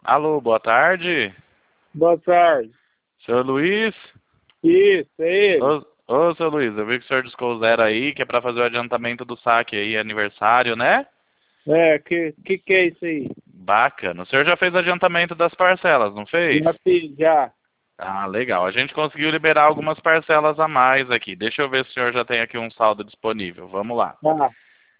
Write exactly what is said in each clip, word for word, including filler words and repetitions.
Alô, boa tarde. Boa tarde. Senhor Luiz? Isso, é ele. Ô, ô, seu Luiz, eu vi que o senhor discou zero aí, que é pra fazer o adiantamento do saque aí, aniversário, né? É, que, que que é isso aí? Bacana. O senhor já fez adiantamento das parcelas, não fez? Já fiz, já. Ah, legal. A gente conseguiu liberar algumas parcelas a mais aqui. Deixa eu ver se o senhor já tem aqui um saldo disponível. Vamos lá. Ah,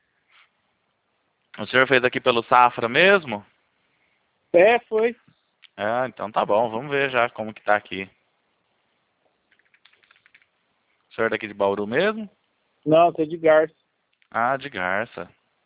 O senhor fez aqui pelo Safra mesmo? é, foi. Ah, então tá bom. Vamos ver já como que tá aqui. O senhor é daqui de Bauru mesmo? Não, tô de Garça. Ah, de Garça.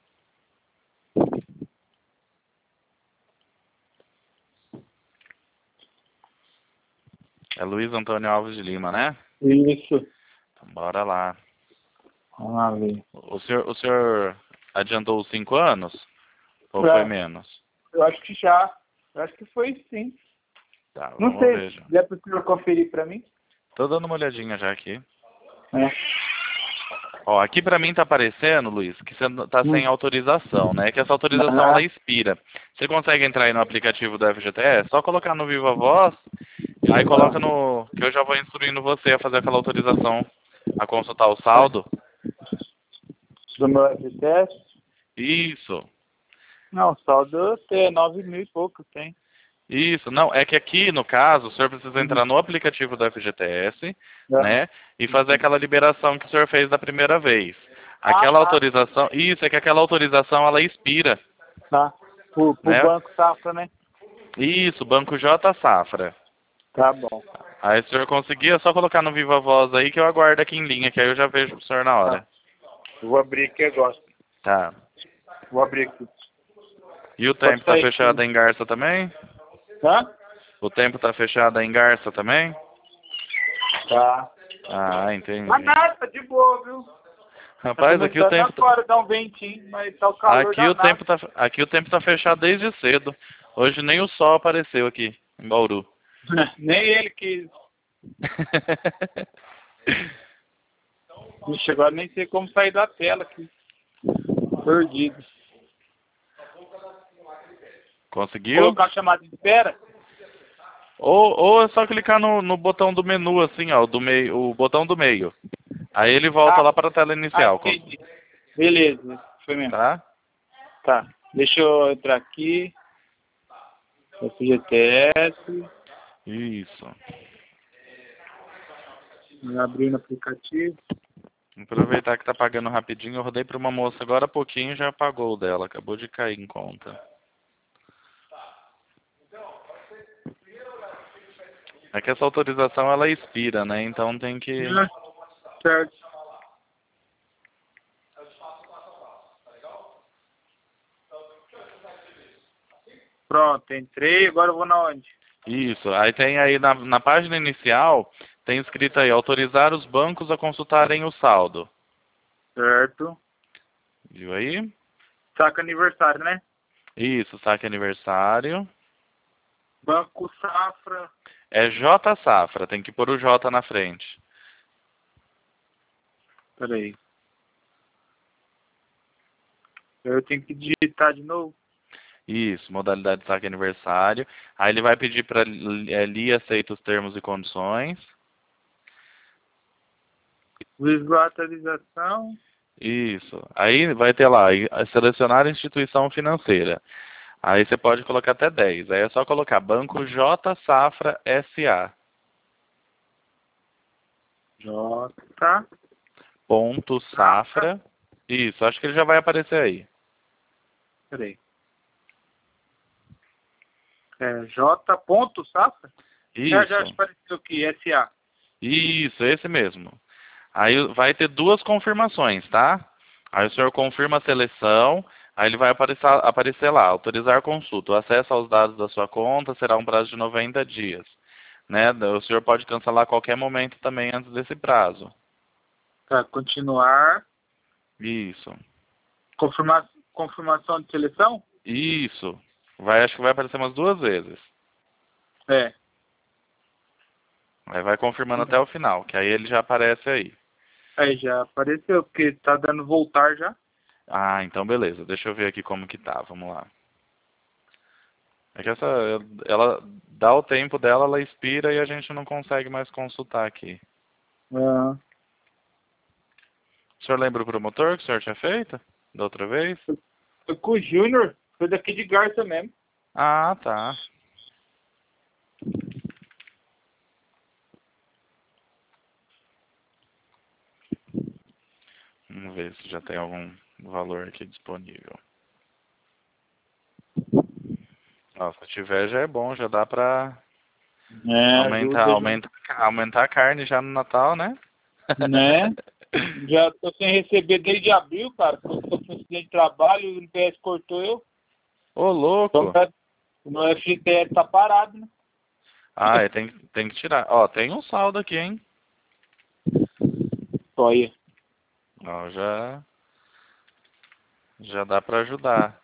É Luiz Antônio Alves de Lima, né? Isso. Então bora lá. Vamos lá ver. O senhor, o senhor adiantou os cinco anos? Ou foi É, menos? eu acho que já. Eu acho que foi sim. Tá, Não vamos sei, ver já. já precisa conferir pra mim? Tô dando uma olhadinha já aqui. É. Ó, aqui pra mim tá aparecendo, Luiz, que você tá sem Hum. autorização, né? Que essa autorização ela Ah, expira. Você consegue entrar aí no aplicativo do F G T E? É só colocar no Viva Voz, aí coloca ah, no... que eu já vou instruindo você a fazer aquela autorização, a consultar o saldo. do meu F T S? Isso. Não, o saldo é nove mil e pouco, tem. Isso, não, é que aqui, no caso, o senhor precisa Hum. entrar no aplicativo do F G T S, Ah, né, e fazer aquela liberação que o senhor fez da primeira vez. ah, Aquela tá. autorização, isso, é que aquela autorização, ela expira, Tá. Pro, pro né? Banco Safra, né? Isso, Banco J Safra. Tá bom. Aí se o senhor conseguir, é só colocar no Viva Voz aí que eu aguardo aqui em linha, que aí eu já vejo o senhor na Tá. hora. Eu vou abrir aqui agora. Tá. Vou abrir aqui. E o Pode tempo tá sair. fechado em Garça também? Hã? O tempo tá fechado em Garça também? Tá. Ah, Mas entendi. nada, tá de boa, viu? Tá Rapaz, aqui o começando tempo tá... agora, dá um ventinho, mas tá o calor Aqui o danado. tempo tá, aqui o tempo tá fechado desde cedo. Hoje nem o sol apareceu aqui em Bauru. Nem ele que... Ixi, agora nem sei como sair da tela aqui. Perdido. Conseguiu? Colocar a chamada de espera? Ou, ou é só clicar no, no botão do menu assim, ó, do meio, o botão do meio. Aí ele volta Ah, lá para a tela ah, inicial, cons- entendi. Beleza, foi mesmo. tá? Tá. Deixa eu entrar aqui. F G T S. Isso. Abrir no aplicativo. Aproveitar que tá pagando rapidinho, eu rodei para uma moça agora há pouquinho e já pagou o dela, acabou de cair em conta. É que essa autorização ela expira, né? Então tem que... Ah, certo. Pronto, entrei. Agora eu vou na onde? Isso. Aí tem aí na, na página inicial, tem escrito aí, autorizar os bancos a consultarem o saldo. Certo. Viu aí? Saca aniversário, né? Isso, saque aniversário. Banco Safra. É J Safra, tem que pôr o J na frente. Peraí. Eu tenho que digitar de novo. Isso, modalidade de saque aniversário. Aí ele vai pedir para ali aceita os termos e condições. Visual atualização. Isso. Aí vai ter lá, aí, selecionar instituição financeira. Aí você pode colocar até dez. Aí é só colocar Banco J Safra S A. J. Ponto Safra. Safra. Isso, acho que ele já vai aparecer aí. Peraí. É, J. Ponto Safra? Já, já Isso. apareceu aqui. S A. Isso, esse mesmo. Aí vai ter duas confirmações, tá? Aí o senhor confirma a seleção, aí ele vai aparecer, aparecer lá, autorizar consulta. O acesso aos dados da sua conta será um prazo de noventa dias. Né? O senhor pode cancelar a qualquer momento também antes desse prazo. Tá, continuar. Isso. Confirma, confirmação de seleção? Isso. Vai, acho que vai aparecer umas duas vezes. É. Aí vai confirmando até o final, que aí ele já aparece aí. Aí já apareceu, porque tá dando voltar já. Ah, então beleza. Deixa eu ver aqui como que tá. Vamos lá. É que essa, ela dá o tempo dela, ela expira e a gente não consegue mais consultar aqui. Ah, O senhor lembra o promotor que o senhor tinha feito da outra vez? foi com o Júnior, foi daqui de Garça mesmo. Ah, tá. Vamos ver se já tem algum valor aqui disponível. Ó, se tiver já é bom, já dá pra É, aumentar, ajuda, aumentar, aumentar a carne já no Natal, né? né? Já tô sem receber desde abril, cara. Tô com acidente de trabalho, o N P S cortou eu. Ô, Então, louco! tá- o meu F G T S tá parado, né? Ah, é, tem, tem que tirar. Ó, tem um saldo aqui, hein? Olha. Ó, já, já dá pra ajudar.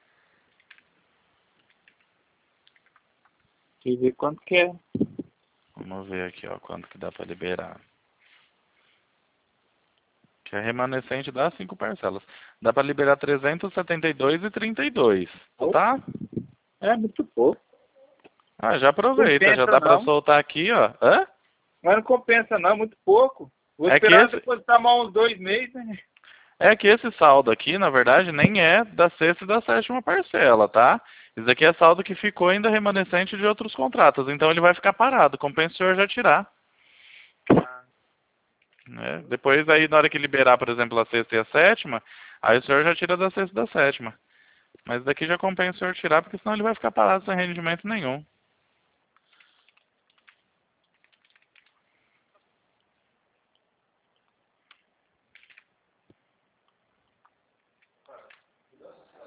Deixa eu ver quanto que é. Vamos ver aqui, ó, quanto que dá pra liberar. Que é remanescente das cinco parcelas. Dá pra liberar trezentos e setenta e dois e trinta e dois, tá? É muito pouco. Ah, já aproveita, já Compensa dá pra não. soltar aqui, ó. Hã? Mas não compensa não, é muito pouco. Vou É que esperar esse, depositar mais uns dois meses, né? é que esse saldo aqui, na verdade, nem é da sexta e da sétima parcela, tá? Isso aqui é saldo que ficou ainda remanescente de outros contratos, então ele vai ficar parado, compensa o senhor já tirar. Né? Depois aí, na hora que liberar, por exemplo, a sexta e a sétima, aí o senhor já tira da sexta e da sétima. Mas daqui já compensa o senhor tirar, porque senão ele vai ficar parado sem rendimento nenhum.